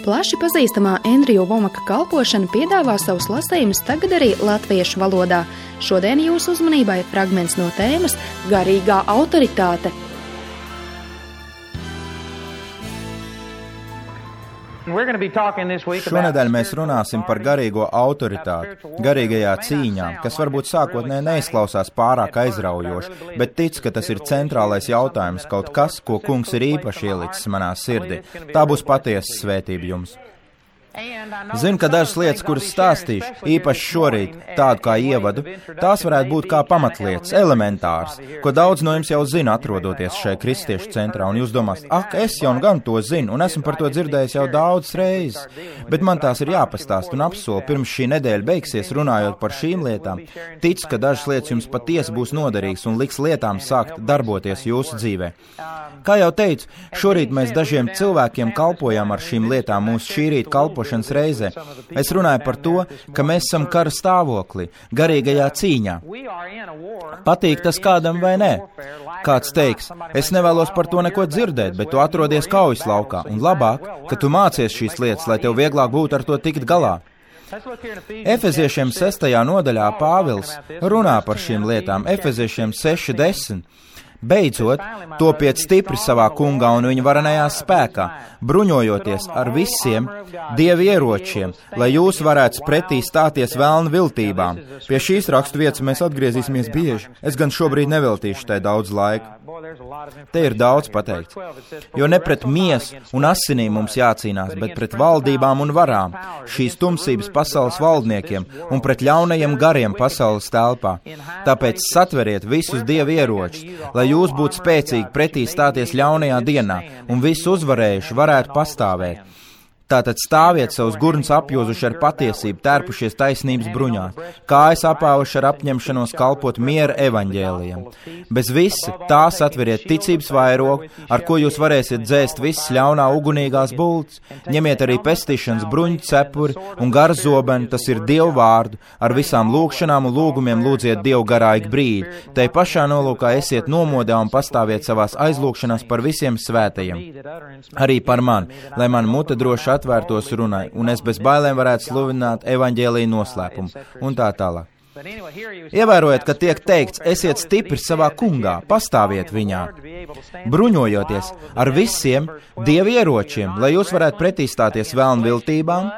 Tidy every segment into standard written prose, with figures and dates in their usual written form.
Plaši pazīstamā Endriju Vomaka kalpošana piedāvā savus lasījumus tagad arī latviešu valodā. Šodien jūsu uzmanībai fragments no tēmas Garīgā autoritāte. Šonedēļ mēs runāsim par garīgo autoritāti, garīgajā cīņā, kas varbūt sākotnēji neizklausās pārāk aizraujoši, bet tic, ka tas ir centrālais jautājums, kaut kas, ko kungs ir īpaši ielicis manā sirdī. Tā būs patiesa svētība jums. Zinu, ka dažas lietas, kuras stāstīšu, īpaši šorīt, tādu kā ievadu, tās varētu būt kā pamatlietas, elementāras, ko daudz no jums jau zina, atrodoties šajā kristiešu centrā, un jūs domās, es jau gan to zinu, un esmu par to dzirdējis jau daudzas reizes, bet man tās ir jāpastāst un apsolu, pirms šī nedēļa beigsies runājot par šīm lietām, ticu, ka dažas lietas jums patiesi būs noderīgas un liks lietām sākt darboties jūsu dzīvē. Kā jau teicu, šorīt mēs dažiem cilvēkiem kalpojam ar šīm lietām mūsu šī rīta kalpošanas reizē. Es runāju par to, ka mēs esam kara stāvoklī, garīgajā cīņā. Patīk tas kādam vai nē? Kāds teiks, es nevēlos par to neko dzirdēt, bet tu atrodies kaujas laukā, un labāk, ka tu mācies šīs lietas, lai tev vieglāk būtu ar to tikt galā. Efeziešiem 6. nodaļā Pāvils runā par šīm lietām, Efeziešiem 6:10. Beidzot, topiet stipri savā kungā un viņa varenajā spēkā, bruņojoties ar visiem Dieva ieročiem, lai jūs varētu pretī stāties velna viltībām. Pie šīs rakstu vietas mēs atgriezīsimies bieži. Es gan šobrīd neveltīšu tai daudz laika. Te ir daudz pateikts, jo ne pret miesu un asinīm mums jācīnās, bet pret valdībām un varām, šīs tumsības pasaules valdniekiem un pret ļaunajiem gariem pasaules telpā. Tāpēc satveriet visus Dieva ieročus, lai jūs būtu spēcīgi pretī stāties ļaunajā dienā un visu uzvarējuši varētu pastāvēt. Tātad stāviet savus gurns apjozuši ar patiesību, tērpušies taisnības bruņās, kājas apāvuši ar apņemšanos kalpot miera evaņģēlijam. Bez visa tā satveriet ticības vairogu, ar ko jūs varēsiet dzēst visas ļaunā ugunīgās bultas. Ņemiet arī pestīšanas bruņu cepuri un garu zobeni, tas ir Dievu vārdu, ar visām lūgšanām un lūgumiem lūdziet Dievu garā ik brīdi. Tai pašā nolūkā esiet nomodā un pastāviet savās aizlūgšanās par visiem svētajiem. Arī par mani, lai man muta droši atvērtos runai, un es bez bailēm varētu slavināt evaņģēlija noslēpumu, un tā tālāk. Ievērojiet, ka tiek teikts, esiet stipri savā kungā, pastāviet viņā, bruņojoties ar visiem Dieva ieročiem, lai jūs varētu pretī stāties velna viltībām.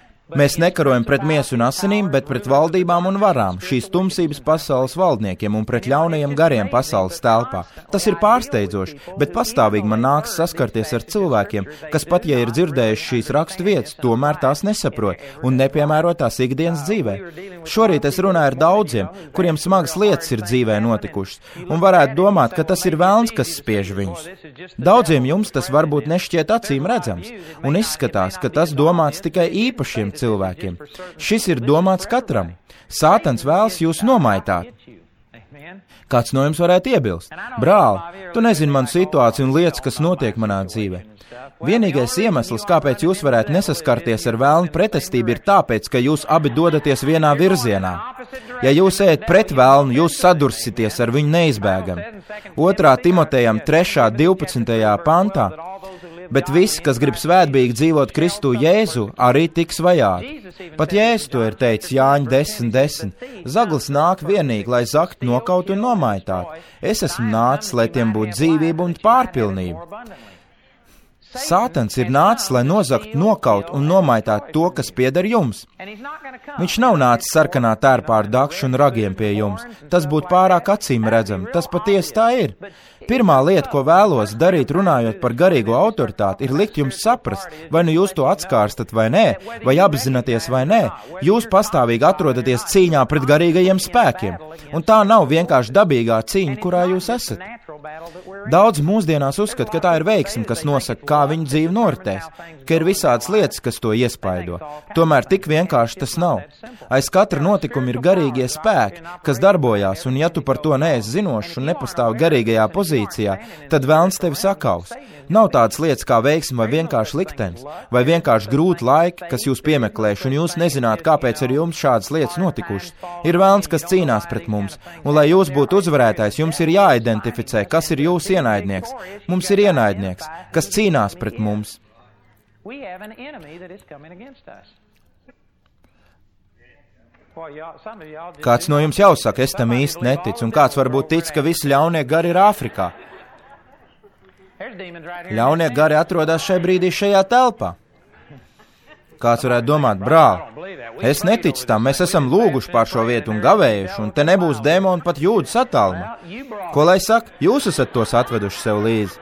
Mēs nekarojam pret miesu un asinīm, bet pret valdībām un varām, šīs tumsības pasaules valdniekiem un pret ļaunajiem gariem pasaules telpā. Tas ir pārsteidzoši, bet pastāvīgi man nāks saskarties ar cilvēkiem, kas pat, ja ir dzirdējuši šīs rakstu vietas, tomēr tās nesaprot un nepiemēro tās ikdienas dzīvē. Šorīt es runāju ar daudziem, kuriem smagas lietas ir dzīvē notikušas, un varētu domāt, ka tas ir velns, kas spiež viņus. Daudziem jums tas varbūt nešķiet acīm redzams, un izskatās, ka tas domāts tikai īpašiem cilvēkiem. Šis ir domāts katram. Sātans vēlas jūs nomaitāt. Kāds no jums varētu iebilst? Brāl, tu nezini manu situāciju un lietas, kas notiek manā dzīvē. Vienīgais iemesls, kāpēc jūs varētu nesaskarties ar velnu pretestību, ir tāpēc, ka jūs abi dodaties vienā virzienā. Ja jūs ejat pret velnu, jūs sadursieties ar viņu neizbēgami. 2. Timotejam 3.12. pantā. Bet visi, kas grib svētbīgi dzīvot Kristu Jēzu, arī tiks vajāti. Pat Jēzus to ir teicis Jāņa 10:10. Zaglis nāk vienīgi, lai zakt, nokaut un nomaitātu. Es esmu nācis, lai tiem būtu dzīvība un pārpilnība. Sātans ir nācis, lai nozakt, nokaut un nomaitātu to, kas pieder jums. Viņš nav nācis sarkanā tērpā ar dakšu un ragiem pie jums. Tas būtu pārāk acīm redzami. Tas patiesi tā ir. Pirmā lieta, ko vēlos darīt runājot par garīgo autoritāti, ir likt jums saprast, vai nu jūs to atskārstat vai nē, vai apzināties vai nē. Jūs pastāvīgi atrodaties cīņā pret garīgajiem spēkiem. Un tā nav vienkārši dabīgā cīņa, kurā jūs esat. Daudz mūsdienās uzskata, ka tā ir veiksme, kas nosaka, kā viņa dzīve noritēs, ka ir visādas lietas, kas to iespaido. Tomēr tik vienkārši tas nav. Aiz katra notikuma ir garīgie spēki, kas darbojās, un ja tu par to neesi zinošs un nepastāvi garīgajā pozīcijā, tad velns tevi sakaus. Nav tādas lietas kā veiksme vai vienkārši liktenis, vai vienkārši grūti laiki, kas jūs piemeklējuši, un jūs nezināt, kāpēc ar jums šādas lietas notikušas. Ir velns, kas cīnās pret mums, un lai jūs būtu uzvarētājs, jums ir jāidentificē, kas ir jūsu ienaidnieks. Mums ir ienaidnieks, kas cīnās pret mums. We have an enemy that is coming against us. Kāds no jums jau saka, es tam īsti neticu, un kāds varbūt tic, ka visi ļaunie gari ir Āfrikā. Ļaunie gari atrodas šai brīdī šajā telpā. Kāds varētu domāt, brāl, es neticu tam, mēs esam lūguši pār šo vietu un gavējuši, un te nebūs dēmoni pat jūdas attālumā. Ko lai saka, jūs esat tos atveduši sev līdzi.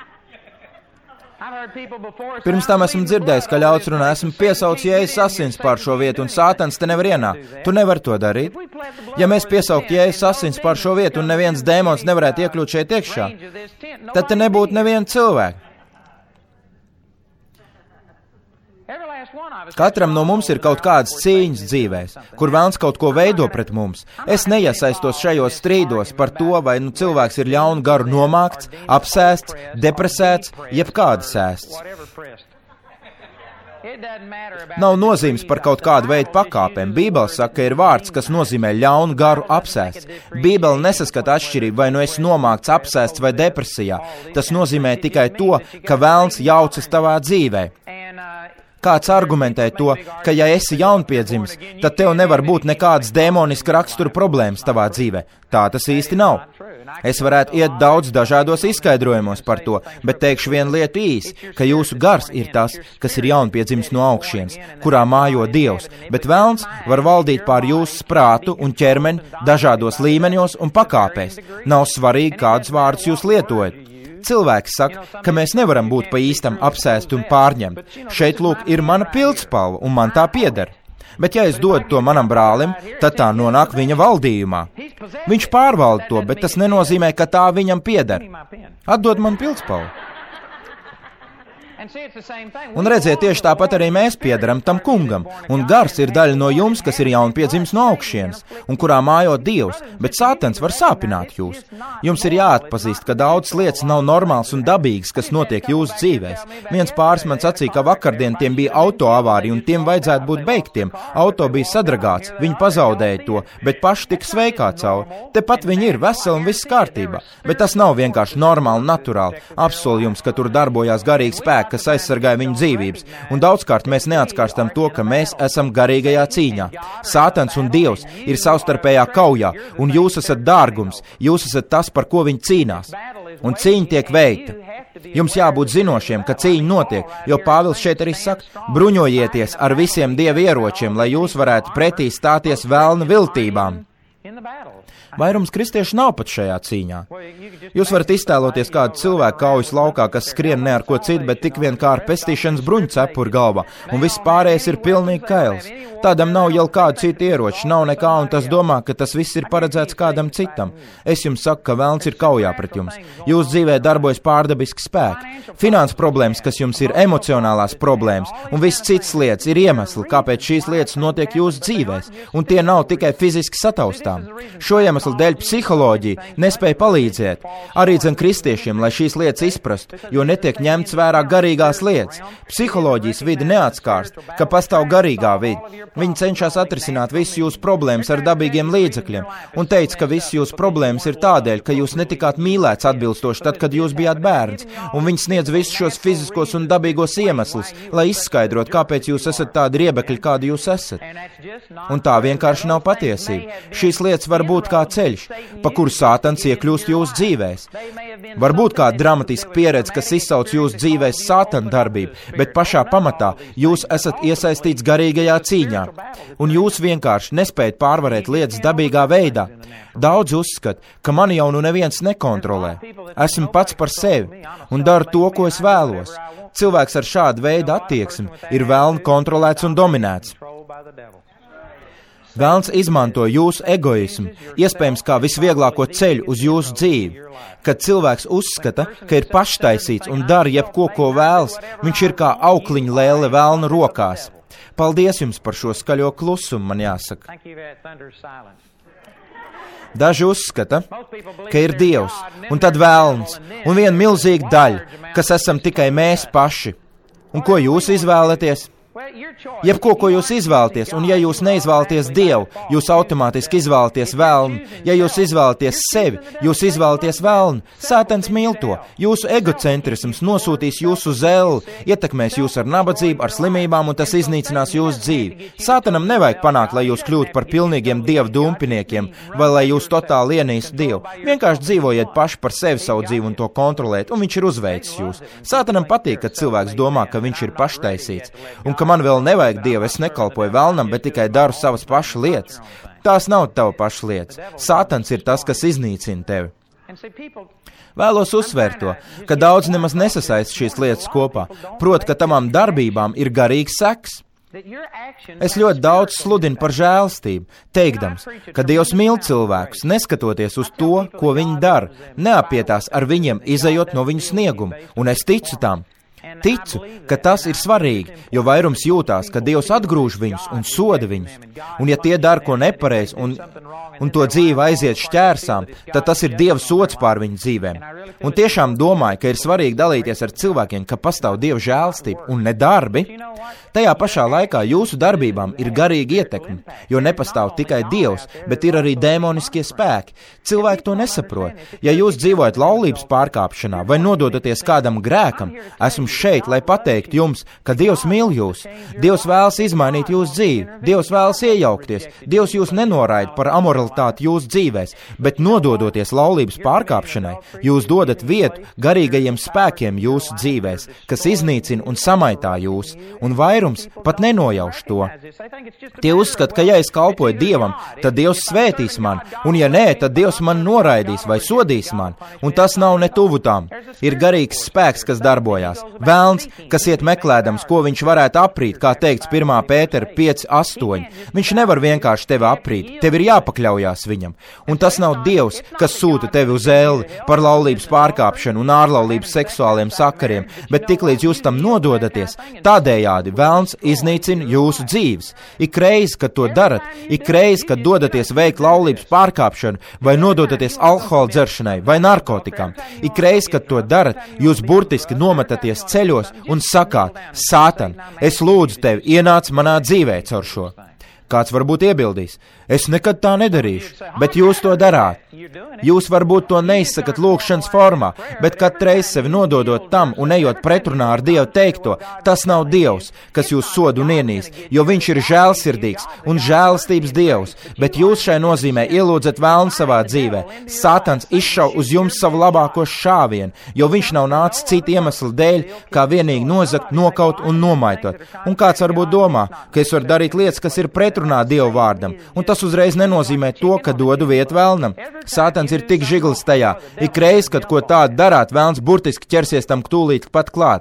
Pirms tam esmu dzirdējis, ka ļauts runā, esmu piesaucis Jēzus asins pār šo vietu, un Sātans te nevar ienākt. Tu nevar to darīt. Ja mēs piesaukt Jēzus asins pār šo vietu, un neviens dēmons nevarētu iekļūt šeit iekšā, tad te nebūtu neviena cilvēka. Katram no mums ir kaut kādas cīņas dzīvēs, kur velns kaut ko veido pret mums. Es neiesaistos šajos strīdos par to, vai cilvēks ir ļaunu garu nomākts, apsēsts, depresēts, jebkādas ēsts. Nav nozīmes par kaut kādu veidu pakāpēm. Bībele saka, ka ir vārds, kas nozīmē ļaunu garu apsēsts. Bībele nesaskata atšķirību, vai nu esi nomākts, apsēsts vai depresijā. Tas nozīmē tikai to, ka velns jaucas tavā dzīvē. Kāds argumentē to, ka ja esi jaunpiedzimis, tad tev nevar būt nekādas dēmoniska rakstura problēmas tavā dzīvē. Tā tas īsti nav. Es varētu iet daudz dažādos izskaidrojumos par to, bet teikšu vienu lietu īsi, ka jūsu gars ir tas, kas ir jaunpiedzimis no augšienes, kurā mājo Dievs, bet velns var valdīt pār jūsu prātu un ķermeni dažādos līmeņos un pakāpēs. Nav svarīgi, kādus vārdus jūs lietojat. Cilvēki saka, ka mēs nevaram būt pa īstam apsēsti un pārņemt. Šeit, lūk, ir mana pildspalva, un man tā pieder. Bet ja es dodu to manam brālim, tad tā nonāk viņa valdījumā. Viņš pārvalda to, bet tas nenozīmē, ka tā viņam pieder. Atdod man pildspalvu. Un redziet, tieši tāpat arī mēs piederam tam kungam, un gars ir daļa no jums, kas ir jaunpiedzimis no augšienes, un kurā mājo Dievs, bet Sātans var sāpināt jūs. Jums ir jāatpazīst, ka daudzas lietas nav normāls un dabīgas, kas notiek jūsu dzīvēs. Viens pāris man sacīja, ka vakardien tiem bija auto avārija, un tiem vajadzētu būt beigtiem. Auto bija sadragāts, viņi pazaudēja to, bet paši tika sveikā cauri. Tepat viņi ir veseli un viss kārtībā, bet tas nav vienkārši normāli un naturāli. Apsolu jums, ka tur darbojās garīgi spēki, kas aizsargāja viņu dzīvības, un daudzkārt mēs neatskārstam to, ka mēs esam garīgajā cīņā. Sātans un Dievs ir savstarpējā kaujā, un jūs esat dārgums, jūs esat tas, par ko viņi cīnās. Un cīņa tiek veikta. Jums jābūt zinošiem, ka cīņa notiek, jo Pāvils šeit arī saka, bruņojieties ar visiem Dieva ieročiem, lai jūs varētu pretī stāties velna viltībām. Vairums kristiešu nav pat šajā cīņā. Jūs varat iztēloties kādu cilvēku kaujas laukā, kas skrien ne ar ko citu, bet tik vien kā ar pestīšanas bruņu cepuru galvā, un viss pārējais ir pilnīgi kails. Tādam nav jau kādu citu ieroči, nav nekā, un tas domā, ka tas viss ir paredzēts kādam citam. Es jums saku, ka velns ir kaujā pret jums. Jūs dzīvē darbojas pārdabiski spēki. Finanses problēmas, kas jums ir emocionālās problēmas, un viss cits lietas ir iemesli, kāpēc šīs lietas notiek jūsu dzīvēs, un tie nav tikai fiziski sataustām. Šo iemeslu dēļ psiholoģija nespēja palīdzēt arī dzen kristiešiem, lai šīs lietas izprastu, jo netiek ņemts vērā garīgās lietas. Psiholoģijas vide neatskārst, ka pastāv garīgā vide. Viņi cenšas atrisināt visu jūsu problēmas ar dabīgiem līdzekļiem un teica, ka visu jūsu problēmas ir tādēļ, ka jūs netikāt mīlēts atbilstoši tad, kad jūs bijāt bērns, un viņi sniedz visus šos fiziskos un dabīgos iemeslus, lai izskaidrot, kāpēc jūs esat tādi riebekļi, kādi jūs esat. Un tā vienkārši nav patiesība. Šīs lietas var būt kā ceļš, pa kuru Sātans iekļūst jūsu dzīvēs. Varbūt kāda dramatiska pieredze, kas izsauc jūsu dzīvēs Sātana darbību, bet pašā pamatā jūs esat iesaistīts garīgajā cīņā, un jūs vienkārši nespējat pārvarēt lietas dabīgā veidā. Daudz uzskata, ka mani jau nu neviens nekontrolē. Esmu pats par sevi un daru to, ko es vēlos. Cilvēks ar šādu veidu attieksmi ir velna kontrolēts un dominēts. Velns izmanto jūsu egoismu, iespējams kā visvieglāko ceļu uz jūsu dzīvi. Kad cilvēks uzskata, ka ir paštaisīts un dara jebko, ko vēlas, viņš ir kā aukliņa lēle velna rokās. Paldies jums par šo skaļo klusumu, man jāsaka. Daži uzskata, ka ir Dievs, un tad velns, un viena milzīga daļa, kas esam tikai mēs paši. Un ko jūs izvēlaties? Jebko, ko jūs izvēlaties, un ja jūs neizvēlaties Dievu, jūs automātiski izvēlaties velnu. Ja jūs izvēlaties sevi, jūs izvēlaties velnu. Sātans mīl to. Jūsu egocentrisms nosūtīs jūsu uz elli, ietekmēs jūs ar nabadzību, ar slimībām, un tas iznīcinās jūsu dzīvi. Sātanam nevajag panākt, lai jūs kļūtu par pilnīgiem Dieva dumpiniekiem, vai lai jūs totāli ienīstu Dievu. Vienkārši dzīvojiet paši par sevi savu dzīvi un to kontrolēt, un viņš ir uzveicis jūs. Sātanam patīk, kad cilvēks domā, ka viņš ir paštaisīts, un ka man vēl nevajag Dievu, es nekalpoju velnam, bet tikai daru savas paša lietas. Tās nav tava paša lietas. Sātans ir tas, kas iznīcina tevi. Vēlos uzsvērt to, ka daudz nemaz nesasaist šīs lietas kopā, proti, ka tavām darbībām ir garīgs seks. Es ļoti daudz sludinu par žēlstību, teikdams, ka Dievs mīl cilvēkus, neskatoties uz to, ko viņi dara, neapietās ar viņiem, izejot no viņu snieguma, un es ticu tam. Ticu, ka tas ir svarīgi, jo vairums jūtās, ka Dievs atgrūž viņus un soda viņus. Un ja tie dara ko nepareizi un to dzīve aiziet šķērsām, tad tas ir Dieva sods pār viņu dzīvēm. Un tiešām domāju, ka ir svarīgi dalīties ar cilvēkiem, ka pastāv Dieva žēlstība un ne darbi. Tajā pašā laikā jūsu darbībām ir garīga ietekme, jo nepastāv tikai Dievs, bet ir arī dēmoniskie spēki. Cilvēki to nesaprot. Ja jūs dzīvojat laulības pārkāpšanā vai nododaties kādam grēkam, esmu šeit, lai pateiktu jums, ka Dievs mīl jūs. Dievs vēlas izmainīt jūsu dzīvi. Dievs vēlas iejaukties. Dievs jūs nenoraida par amoralitāti jūsu dzīvēs, bet nododoties laulības pārkāpšanai, jūs dodat vietu garīgajiem spēkiem jūsu dzīvēs, kas iznīcina un samaitā jūs, un vairums pat nenojauš to. Tie uzskata, ka ja es kalpoju Dievam, tad Dievs svētīs man, un ja nē, tad Dievs man noraidīs vai sodīs man, un tas nav ne tuvu tām. Ir garīgs spēks, kas darbojās. Velns, kas iet meklēdams, ko viņš varētu aprīt, kā teikts 1. Pētera 5:8. Viņš nevar vienkārši tevi aprīt, tev ir jāpakļaujās viņam. Un tas nav Dievs, kas sūta tevi uz elli par laulības pārkāpšanu un ārlaulības seksuāliem sakariem, bet tiklīdz jūs tam nododaties, tādējādi velns iznīcina jūsu dzīves. Ik reiz, kad to darat, ik reiz, kad dodaties veikt laulības pārkāpšanu vai nododaties alkohola dzeršanai vai narkotikām, ik reiz, kad to darat, jūs burtiski nometaties ceļos un sakāt: Sātan, es lūdzu tevi, ienāc manā dzīvē caur šo. Kāds varbūt iebildīs: es nekad tā nedarīšu, bet jūs to darāt. Jūs varbūt to neizsakat lūgšanas formā, bet katru reizi sevi nododot tam un ejot pretrunā ar Dievu teikto, tas nav Dievs, kas jūs soda un ienīst, jo viņš ir žēlsirdīgs un žēlastības Dievs, bet jūs šai nozīmē ielūdzat velnu savā dzīvē. Sātans izšauj uz jums savu labāko šāvienu, jo viņš nav nācis citu iemeslu dēļ, kā vienīgi nozagt, nokaut un nomaitot. Un kāds varbūt domā, ka es varu darīt lietas, kas ir pretrunā Dievu vārdam, un tas uzreiz nenozīmē to, ka dodu vietu velnam. Sātans ir tik žiglis tajā. Ik reiz, kad ko tādu darāt, velns burtiski ķersies tam tūlīt pat klāt.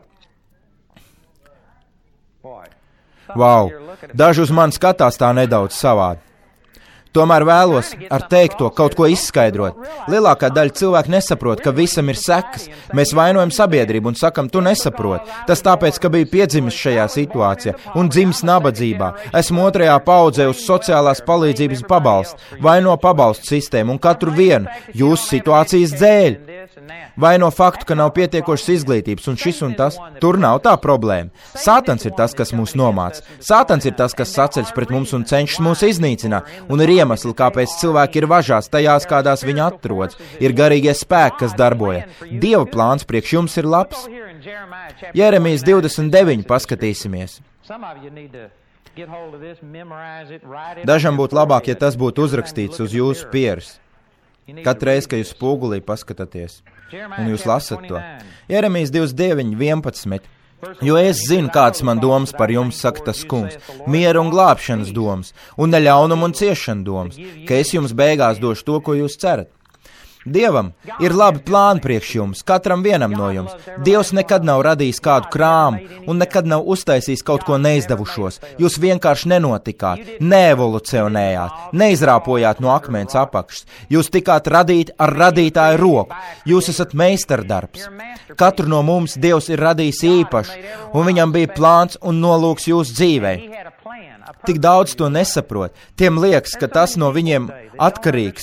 Vau, daži uz mani skatās tā nedaudz savādi. Tomēr vēlos ar teikto kaut ko izskaidrot. Lielākā daļa cilvēku nesaprot, ka visam ir sekas. Mēs vainojam sabiedrību un sakam, tu nesaproti. Tas tāpēc, ka biju piedzimis šajā situācijā un dzimis nabadzībā. Esmu 2. paudzē uz sociālās palīdzības pabalstu, vaino pabalstu sistēmu un katru vienu jūsu situācijas dēļ. Vaino faktu, ka nav pietiekošas izglītības un šis un tas. Tur nav tā problēma. Sātans ir tas, kas mūs nomāca. Sātans ir tas, kas saceļas pret mums un cenšas mūs iznīcināt. Un ir iemesli, kāpēc cilvēki ir važās tajās, kādās viņi atrodas. Ir garīgie spēki, kas darboja. Dieva plāns priekš jums ir labs. Jeremijas 29 paskatīsimies. Dažam būtu labāk, ja tas būtu uzrakstīts uz jūsu pieres. Katru reizi, kad jūs spogulī paskatāties un jūs lasat to. Jeremijas 29:11. Jo es zinu, kādas man domas par jums, saka tas kungs, miera un glābšanas domas, un ne ļaunuma un ciešana domas, ka es jums beigās došu to, ko jūs cerat. Dievam ir labi plāni priekš jums, katram vienam no jums. Dievs nekad nav radījis kādu krāmu un nekad nav uztaisījis kaut ko neizdevušos. Jūs vienkārši nenotikāt, neevolucionējāt, neizrāpojāt no akmens apakšas. Jūs tikāt radīti ar radītāju roku. Jūs esat meistardarbs. Katru no mums Dievs ir radījis īpaši, un viņam bija plāns un nolūks jūsu dzīvei. Tik daudz to nesaprot. Tiem liekas, ka tas no viņiem atkarīgs.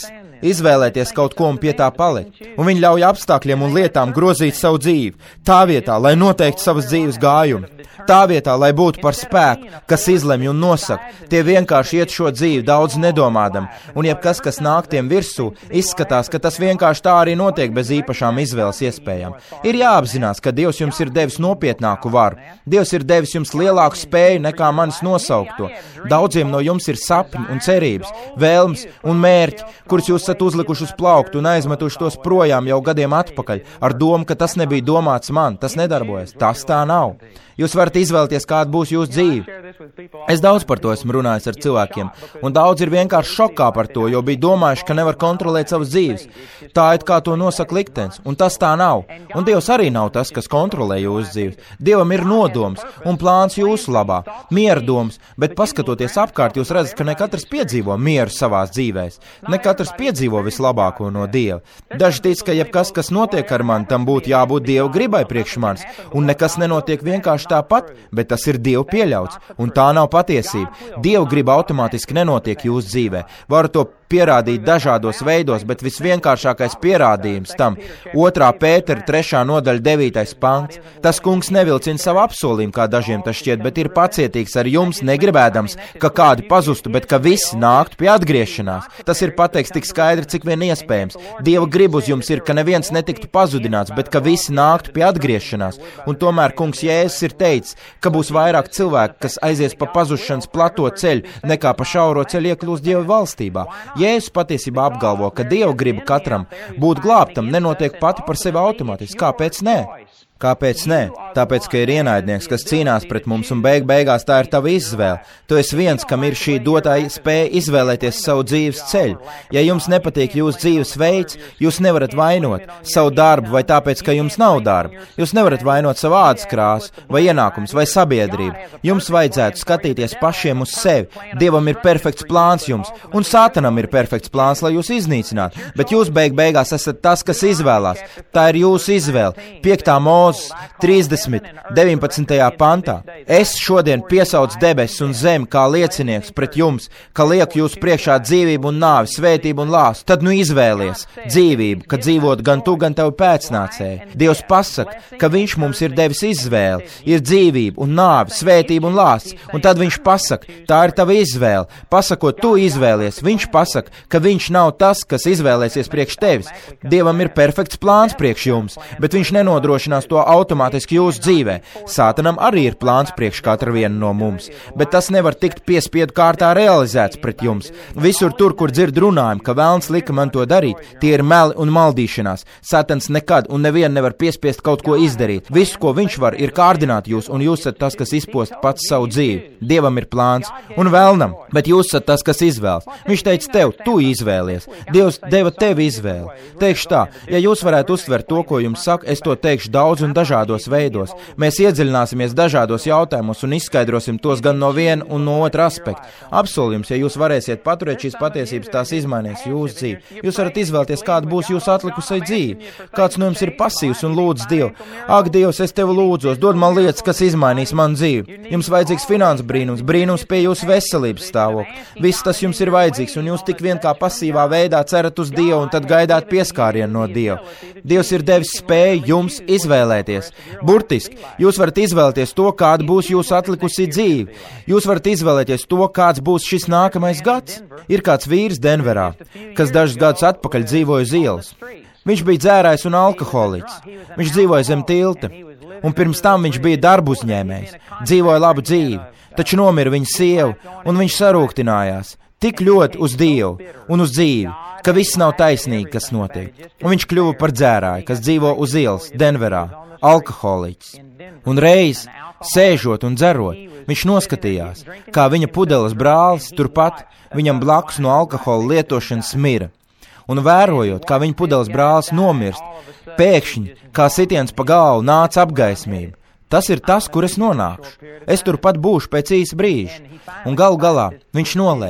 izvēlēties kaut ko un pie tā palikt. Un viņi ļauj apstākļiem un lietām grozīt savu dzīvi, tā vietā, lai noteiktu savas dzīves gājumu. Tā vietā, lai būtu par spēku, kas izlemj un nosaka, tie vienkārši iet šo dzīvi daudz nedomādam, un jebkas, kas nāk tiem virsū, izskatās, ka tas vienkārši tā arī notiek bez īpašām izvēles iespējām. Ir jāapzinās, ka Dievs jums ir devis nopietnāku varu. Dievs ir devis jums lielāku spēju nekā manis nosaukto. Daudziem no jums ir sapņi un cerības, vēlmes un mērķi, kurus jūs esat uzlikuši uz plauktu un aizmetuši tos projām jau gadiem atpakaļ, ar domu, ka tas nebija domāts man, tas nedarbojas. Tas tā nav. Jūs varat izvēlēties, kāda būs jūsu dzīve. Es daudz par to esmu runājis ar cilvēkiem, un daudz ir vienkārši šokā par to, jo bija domājuši, ka nevar kontrolēt savas dzīves. Tā it kā to nosaka liktenis, un tas tā nav. Un Dievs arī nav tas, kas kontrolē jūsu dzīves. Dievam ir nodoms un plāns jūsu labā, miera doms, bet paskatoties apkārt, jūs redzat, ka ne katrs piedzīvo mieru savās dzīvēs. Ne katrs piedzīvo vislabāko no Dieva. Daži tic, ka jebkas, kas notiek ar mani, tam būtu jābūt Dieva gribai priekš manis, un nekas nenotiek vienkārši tāpat, bet tas ir Dievu pieļauts, un tā nav patiesība. Dievu griba automātiski nenotiek jūsu dzīvē. Varu to pierādīt dažādos veidos, bet visvienkāršākais pierādījums tam 2. Pētera 3. nodaļa 9. pants. Tas kungs nevilcina savu apsolījumu, kā dažiem tas šķiet, bet ir pacietīgs ar jums, negribēdams, ka kādi pazustu, bet ka visi nāktu pie atgriešanās. Tas ir pateikts tik skaidri, cik vien iespējams. Dieva grib uz jums ir, ka neviens netiktu pazudināts, bet ka visi nāktu pie atgriešanās. Un tomēr kungs Jēzus ir teicis, ka būs vairāk cilvēku, kas aizies pa pazušanas plato ceļu, nekā pa šauro ceļu iekļūst Dieva valstībā. Jēzus patiesībā apgalvo, ka Dieva griba katram būt glābtam nenotiek pati par sevi automātiski. Kāpēc nē? Kāpēc nē? Tāpēc, ka ir ienaidnieks, kas cīnās pret mums, un beigās tā ir tava izvēle. Tu esi viens, kam ir šī dotā spēja izvēlēties savu dzīves ceļu. Ja jums nepatīk jūsu dzīves veids, jūs nevarat vainot savu darbu vai tāpēc, ka jums nav darba. Jūs nevarat vainot savu ādas krāsu vai ienākums vai sabiedrību. Jums vajadzētu skatīties pašiem uz sevi. Dievam ir perfekts plāns jums, un Sātanam ir perfekts plāns, lai jūs iznīcinātu. Bet jūs beigās esat tas, kas izvēlās. Tā ir jūsu izvēle. 5. Mūzes 30, 19. pantā. Es šodien piesaucu debesis un zemi kā liecinieks pret jums, ka lieku jūs priekšā dzīvību un nāvi, svētību un lāstu. Tad nu izvēlies dzīvību, ka dzīvot gan tu, gan tavi pēcnācēji. Dievs pasaka, ka viņš mums ir devis izvēli, ir dzīvība un nāvi, svētība un lāsts. Un tad viņš pasaka, tā ir tava izvēle. Pasakot, tu izvēlies, viņš pasaka, ka viņš nav tas, kas izvēlēsies priekš tevis. Dievam ir perfekts plāns priekš jums, bet viņš nenodrošinās to automātiski jūsu dzīvē. Sātanam arī ir plāns priekš katra viena no mums, bet tas nevar tikt piespiedu kārtā realizēts pret jums. Visur tur, kur dzird runājumu, ka velns lika man to darīt, tie ir meli un maldīšanās. Sātans nekad un nevienu nevar piespiest kaut ko izdarīt. Viss, ko viņš var, ir kārdināt jūs, un jūs esat tas, kas izpost pats savu dzīvi. Dievam ir plāns, un velnam, bet jūs esat tas, kas izvēlas. Viņš teica tev, tu izvēlies. Dievs deva tev izvēli. Teikšu tā, ja jūs varētu uztvert to, ko jums saka, es to teikšu daudz un dažādos veidos. Mēs iedziļināsimies dažādos jautājumos un izskaidrosim tos gan no viena un no otra aspekta. Apsolījums, ja jūs varēsiet paturēt šīs patiesības, tās izmainīs jūsu dzīvi. Jūs varat izvēlēties, kāda būs jūsu atlikusai dzīve. Kāds no jums ir pasīvs un lūdz Dievu. Ak, Dievs, es tevi lūdzos, dod man lietas, kas izmainīs manu dzīvi. Jums vajadzīgs finanses brīnums, brīnums pie jūsu veselības stāvokļa. Viss tas jums ir vajadzīgs, un jūs tik vien kā pasīvā veidā cerat uz Dievu un tad gaidāt pieskārienu no Dieva. Dievs ir devis spēju jums izvēlēties. Burtiski, jūs varat izvēlēties to, kāda būs jūsu atlikusī dzīve. Jūs varat izvēlēties to, kāds būs šis nākamais gads. Ir kāds vīrs Denverā, kas dažus gadus atpakaļ dzīvoja uz ielas. Viņš bija dzērājs un alkoholiķis. Viņš dzīvoja zem tilta, un pirms tam viņš bija darbu uzņēmējs, dzīvoja labu dzīvi, taču nomira viņa sieva, un viņš sarūktinājās tik ļoti uz Dievu un uz dzīvi, ka viss nav taisnīgi, kas notiek. Un viņš kļuva par dzērāju, kas dzīvo uz ielas Denverā, alkoholiķis. Un reiz, sēžot un dzerot, viņš noskatījās, kā viņa pudeles brālis turpat viņam blakus no alkohola lietošanas mira. Un vērojot, kā viņa pudeles brālis nomirst, pēkšņi, kā sitiens pa galvu, nāca apgaismība. Tas ir tas, kur es nonākšu. Es turpat būšu pēc īsa brīža. Un galu galā viņš nolēma.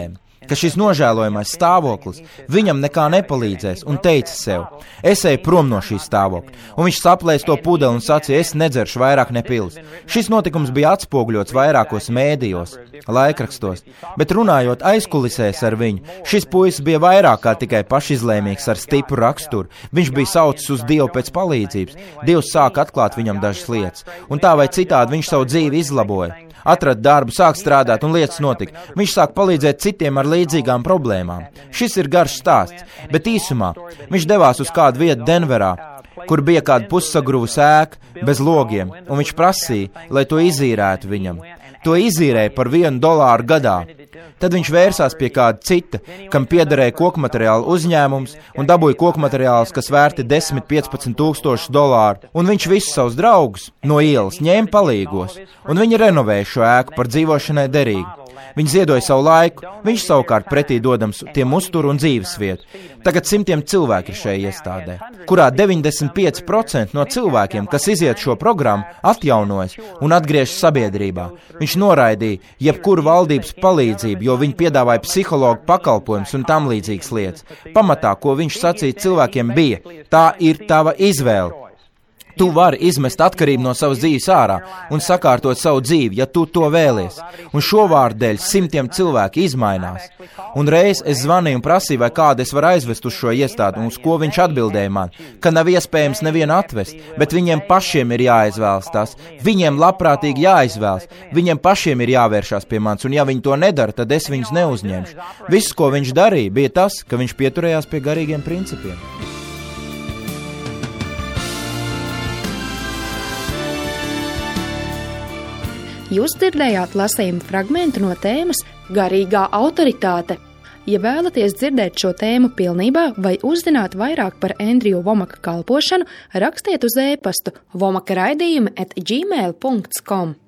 ka šis nožēlojamais stāvoklis viņam nekā nepalīdzēs un teica sev, es eju prom no šī stāvokļa, un viņš saplēs to pudeli un sacīja, es nedzeršu vairāk nepils. Šis notikums bija atspoguļots vairākos mēdījos, laikrakstos, bet runājot aizkulisēs ar viņu, šis puisis bija vairāk kā tikai pašizlēmīgs ar stipru raksturu. Viņš bija saucis uz Dievu pēc palīdzības. Dievs sāka atklāt viņam dažas lietas, un tā vai citādi viņš savu dzīvi izlaboja. Atrada darbu, sāk strādāt un lietas notika. Viņš sāk palīdzēt citiem ar līdzīgām problēmām. Šis ir garš stāsts, bet īsumā viņš devās uz kādu vietu Denverā, kur bija kāda pussagruvus ēka bez logiem, un viņš prasīja, lai to izīrētu viņam. To izīrēja par $1 gadā. Tad viņš vērsās pie kāda cita, kam piederēja kokmateriālu uzņēmums un dabūja kokmateriālus, kas vērti $10–15 tūkstoši, un viņš visus savus draugus no ielas ņēma palīgos, un viņi renovēja šo ēku par dzīvošanai derīgu. Viņi ziedoja savu laiku, viņš savukārt pretī dodams tiem uzturu un dzīvesvietu. Tagad simtiem cilvēki ir šajā iestādē, kurā 95% no cilvēkiem, kas iziet šo programmu, atjaunojas un atgriežas sabiedrībā. Viņš noraidīja jebkuru valdības palīdzību, jo viņi piedāvāja psihologu pakalpojumus un tam līdzīgas lietas. Pamatā, ko viņš sacīja cilvēkiem bija, tā ir tava izvēle. Tu vari izmest atkarību no savas dzīves ārā un sakārtot savu dzīvi, ja tu to vēlies. Un šo vārdu dēļ simtiem cilvēki izmainās. Un reiz es zvanīju un prasīju, vai kādu es varu aizvest uz šo iestādi, un uz ko viņš atbildēja man, ka nav iespējams nevienu atvest, bet viņiem pašiem ir jāizvēlas tas. Viņiem labprātīgi jāizvēlas, viņiem pašiem ir jāvēršās pie manis, un ja viņi to nedara, tad es viņus neuzņemšu. Viss, ko viņš darīja, bija tas, ka viņš pieturējās pie garīgiem principiem. Jūs dzirdējāt lasījumu fragmentu no tēmas Garīgā autoritāte. Ja vēlaties dzirdēt šo tēmu pilnībā vai uzzināt vairāk par Andriju Vomaka kalpošanu, rakstiet uz e-pastu vomakaraidījumi@gmail.com.